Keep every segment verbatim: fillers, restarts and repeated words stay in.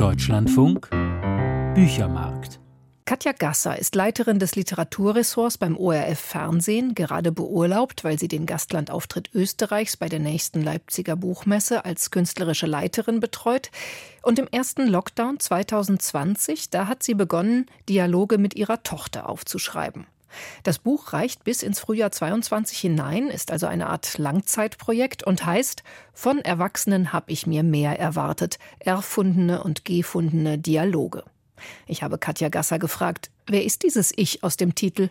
Deutschlandfunk Büchermarkt. Katja Gasser ist Leiterin des Literaturressorts beim O R F Fernsehen, gerade beurlaubt, weil sie den Gastlandauftritt Österreichs bei der nächsten Leipziger Buchmesse als künstlerische Leiterin betreut. Und im ersten Lockdown zwanzig zwanzig, da hat sie begonnen, Dialoge mit ihrer Tochter aufzuschreiben. Das Buch reicht bis ins Frühjahr zweiundzwanzig hinein, ist also eine Art Langzeitprojekt und heißt »Von Erwachsenen hab ich mir mehr erwartet. Erfundene und gefundene Dialoge«. Ich habe Katja Gasser gefragt, wer ist dieses Ich aus dem Titel?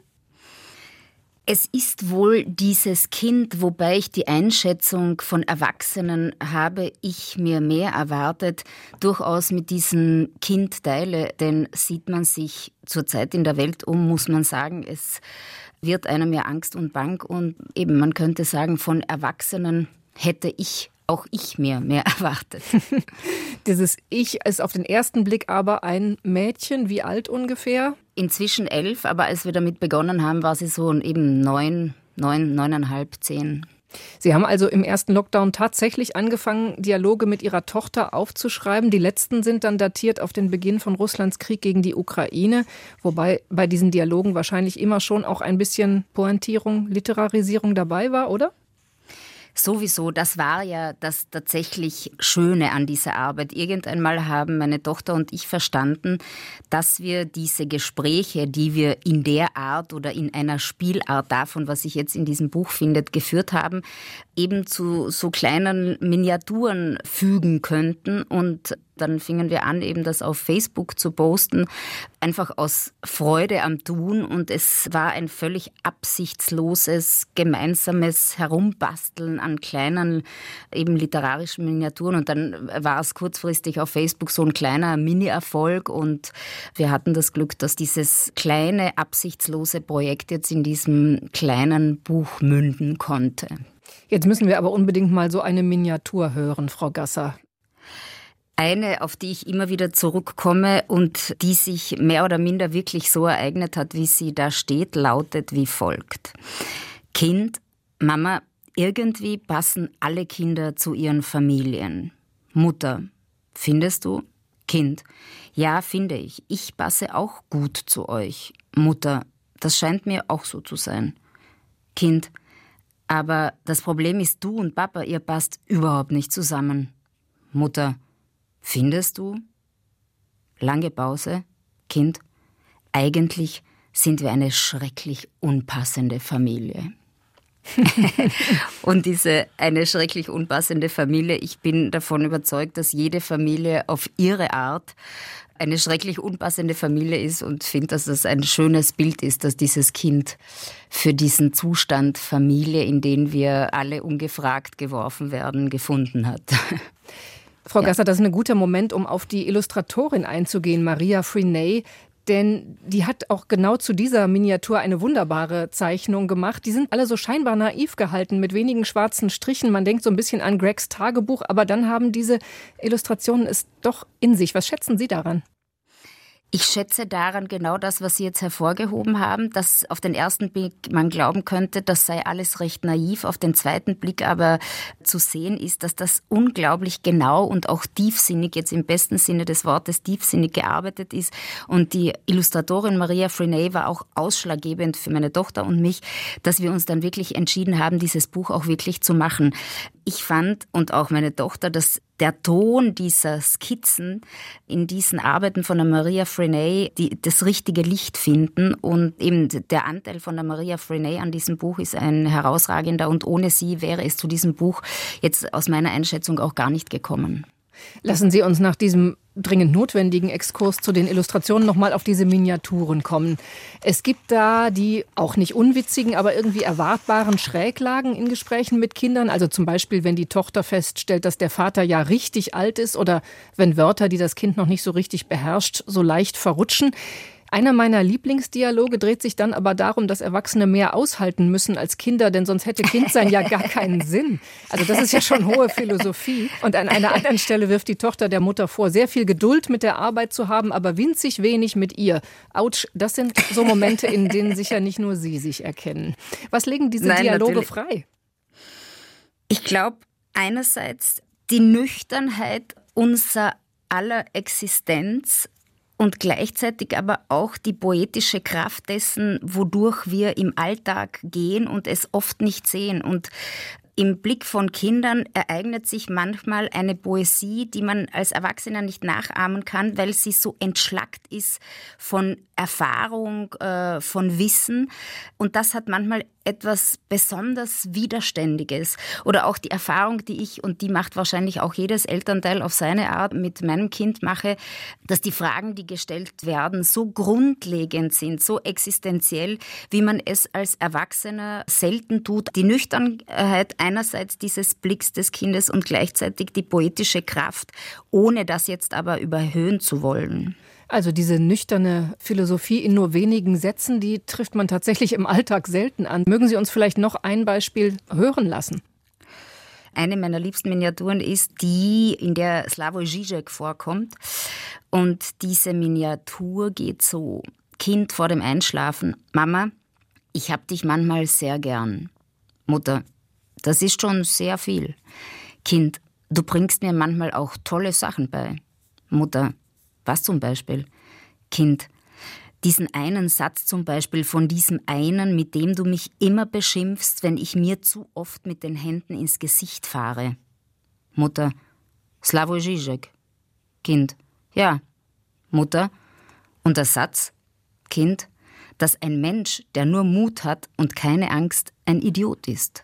Es ist wohl dieses Kind, wobei ich die Einschätzung von Erwachsenen habe, ich mir mehr erwartet, durchaus mit diesem Kind teile, denn sieht man sich zurzeit in der Welt um, muss man sagen, es wird einem ja Angst und Bang und eben man könnte sagen, von Erwachsenen hätte ich auch ich mir mehr erwartet. Dieses Ich ist auf den ersten Blick aber ein Mädchen, wie alt ungefähr? Inzwischen elf, aber als wir damit begonnen haben, war sie so eben neun, neun, neuneinhalb, zehn. Sie haben also im ersten Lockdown tatsächlich angefangen, Dialoge mit Ihrer Tochter aufzuschreiben. Die letzten sind dann datiert auf den Beginn von Russlands Krieg gegen die Ukraine, wobei bei diesen Dialogen wahrscheinlich immer schon auch ein bisschen Pointierung, Literarisierung dabei war, oder? Sowieso, das war ja das tatsächlich Schöne an dieser Arbeit. Irgendeinmal haben meine Tochter und ich verstanden, dass wir diese Gespräche, die wir in der Art oder in einer Spielart davon, was sich jetzt in diesem Buch findet, geführt haben, eben zu so kleinen Miniaturen fügen könnten. Und dann fingen wir an, eben das auf Facebook zu posten, einfach aus Freude am Tun. Und es war ein völlig absichtsloses, gemeinsames Herumbasteln an kleinen, eben literarischen Miniaturen. Und dann war es kurzfristig auf Facebook so ein kleiner Mini-Erfolg. Und wir hatten das Glück, dass dieses kleine, absichtslose Projekt jetzt in diesem kleinen Buch münden konnte. Jetzt müssen wir aber unbedingt mal so eine Miniatur hören, Frau Gasser. Eine, auf die ich immer wieder zurückkomme und die sich mehr oder minder wirklich so ereignet hat, wie sie da steht, lautet wie folgt. Kind, Mama, irgendwie passen alle Kinder zu ihren Familien. Mutter, findest du? Kind, ja, finde ich. Ich passe auch gut zu euch. Mutter, das scheint mir auch so zu sein. Kind, aber das Problem ist, du und Papa, ihr passt überhaupt nicht zusammen. Mutter, findest du? Lange Pause. Kind, eigentlich sind wir eine schrecklich unpassende Familie. Und diese eine schrecklich unpassende Familie, ich bin davon überzeugt, dass jede Familie auf ihre Art eine schrecklich unpassende Familie ist und finde, dass das ein schönes Bild ist, dass dieses Kind für diesen Zustand Familie, in den wir alle ungefragt geworfen werden, gefunden hat. Frau Gasser, das ist ein guter Moment, um auf die Illustratorin einzugehen, Maria Frenay. Denn die hat auch genau zu dieser Miniatur eine wunderbare Zeichnung gemacht. Die sind alle so scheinbar naiv gehalten, mit wenigen schwarzen Strichen. Man denkt so ein bisschen an Gregs Tagebuch, aber dann haben diese Illustrationen es doch in sich. Was schätzen Sie daran? Ich schätze daran genau das, was Sie jetzt hervorgehoben haben, dass auf den ersten Blick man glauben könnte, das sei alles recht naiv. Auf den zweiten Blick aber zu sehen ist, dass das unglaublich genau und auch tiefsinnig, jetzt im besten Sinne des Wortes, tiefsinnig gearbeitet ist. Und die Illustratorin Maria Frenay war auch ausschlaggebend für meine Tochter und mich, dass wir uns dann wirklich entschieden haben, dieses Buch auch wirklich zu machen. Ich fand und auch meine Tochter, dass der Ton dieser Skizzen in diesen Arbeiten von der Maria Frenay die das richtige Licht finden und eben der Anteil von der Maria Frenay an diesem Buch ist ein herausragender und ohne sie wäre es zu diesem Buch jetzt aus meiner Einschätzung auch gar nicht gekommen. Lassen Sie uns nach diesem dringend notwendigen Exkurs zu den Illustrationen nochmal auf diese Miniaturen kommen. Es gibt da die auch nicht unwitzigen, aber irgendwie erwartbaren Schräglagen in Gesprächen mit Kindern. Also zum Beispiel, wenn die Tochter feststellt, dass der Vater ja richtig alt ist oder wenn Wörter, die das Kind noch nicht so richtig beherrscht, so leicht verrutschen. Einer meiner Lieblingsdialoge dreht sich dann aber darum, dass Erwachsene mehr aushalten müssen als Kinder, denn sonst hätte Kindsein ja gar keinen Sinn. Also das ist ja schon hohe Philosophie. Und an einer anderen Stelle wirft die Tochter der Mutter vor, sehr viel Geduld mit der Arbeit zu haben, aber winzig wenig mit ihr. Autsch, das sind so Momente, in denen sicher nicht nur Sie sich erkennen. Was legen diese Nein, Dialoge natürlich. frei? Ich glaube, einerseits die Nüchternheit unser aller Existenz und gleichzeitig aber auch die poetische Kraft dessen, wodurch wir im Alltag gehen und es oft nicht sehen. Und im Blick von Kindern ereignet sich manchmal eine Poesie, die man als Erwachsener nicht nachahmen kann, weil sie so entschlackt ist von Erfahrung, äh, von Wissen. Und das hat manchmal etwas besonders Widerständiges. Oder auch die Erfahrung, die ich, und die macht wahrscheinlich auch jedes Elternteil auf seine Art, mit meinem Kind mache, dass die Fragen, die gestellt werden, so grundlegend sind, so existenziell, wie man es als Erwachsener selten tut. Die Nüchternheit einerseits dieses Blicks des Kindes und gleichzeitig die poetische Kraft, ohne das jetzt aber überhöhen zu wollen. Also diese nüchterne Philosophie in nur wenigen Sätzen, die trifft man tatsächlich im Alltag selten an. Mögen Sie uns vielleicht noch ein Beispiel hören lassen? Eine meiner liebsten Miniaturen ist die, in der Slavoj Žižek vorkommt. Und diese Miniatur geht so: Kind vor dem Einschlafen. Mama, ich hab dich manchmal sehr gern. Mutter, das ist schon sehr viel. Kind, du bringst mir manchmal auch tolle Sachen bei. Mutter, was zum Beispiel? Kind, diesen einen Satz zum Beispiel von diesem einen, mit dem du mich immer beschimpfst, wenn ich mir zu oft mit den Händen ins Gesicht fahre. Mutter, Slavoj Žižek. Kind, ja. Mutter, und der Satz? Kind, dass ein Mensch, der nur Mut hat und keine Angst, ein Idiot ist.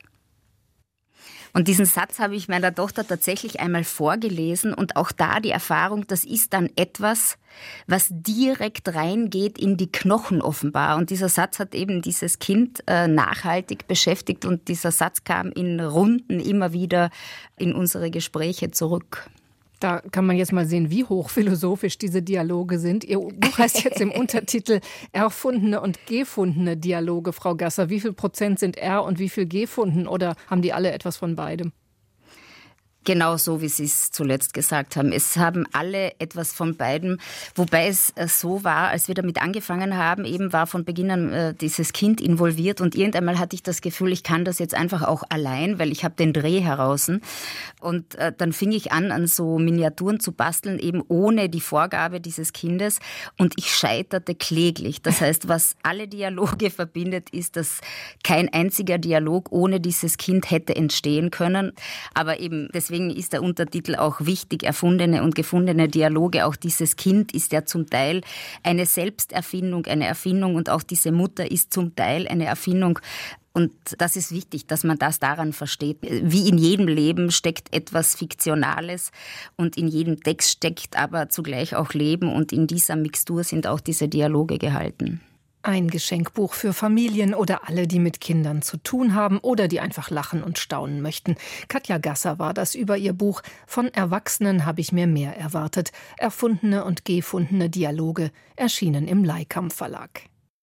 Und diesen Satz habe ich meiner Tochter tatsächlich einmal vorgelesen und auch da die Erfahrung, das ist dann etwas, was direkt reingeht in die Knochen offenbar. Und dieser Satz hat eben dieses Kind äh, nachhaltig beschäftigt und dieser Satz kam in Runden immer wieder in unsere Gespräche zurück. Da kann man jetzt mal sehen, wie hochphilosophisch diese Dialoge sind. Ihr Buch heißt jetzt im Untertitel Erfundene und gefundene Dialoge, Frau Gasser. Wie viel Prozent sind er und wie viel gefunden? Oder haben die alle etwas von beidem? Genau so, wie Sie es zuletzt gesagt haben. Es haben alle etwas von beidem, wobei es so war, als wir damit angefangen haben, eben war von Beginn an äh, dieses Kind involviert und irgendeinmal hatte ich das Gefühl, ich kann das jetzt einfach auch allein, weil ich habe den Dreh heraus. Und äh, dann fing ich an, an so Miniaturen zu basteln, eben ohne die Vorgabe dieses Kindes und ich scheiterte kläglich. Das heißt, was alle Dialoge verbindet, ist, dass kein einziger Dialog ohne dieses Kind hätte entstehen können, aber eben das Deswegen ist der Untertitel auch wichtig, erfundene und gefundene Dialoge. Auch dieses Kind ist ja zum Teil eine Selbsterfindung, eine Erfindung und auch diese Mutter ist zum Teil eine Erfindung. Und das ist wichtig, dass man das daran versteht. Wie in jedem Leben steckt etwas Fiktionales und in jedem Text steckt aber zugleich auch Leben und in dieser Mixtur sind auch diese Dialoge gehalten. Ein Geschenkbuch für Familien oder alle, die mit Kindern zu tun haben oder die einfach lachen und staunen möchten. Katja Gasser war das über ihr Buch Von Erwachsenen habe ich mir mehr erwartet. Erfundene und gefundene Dialoge, erschienen im Leikam Verlag.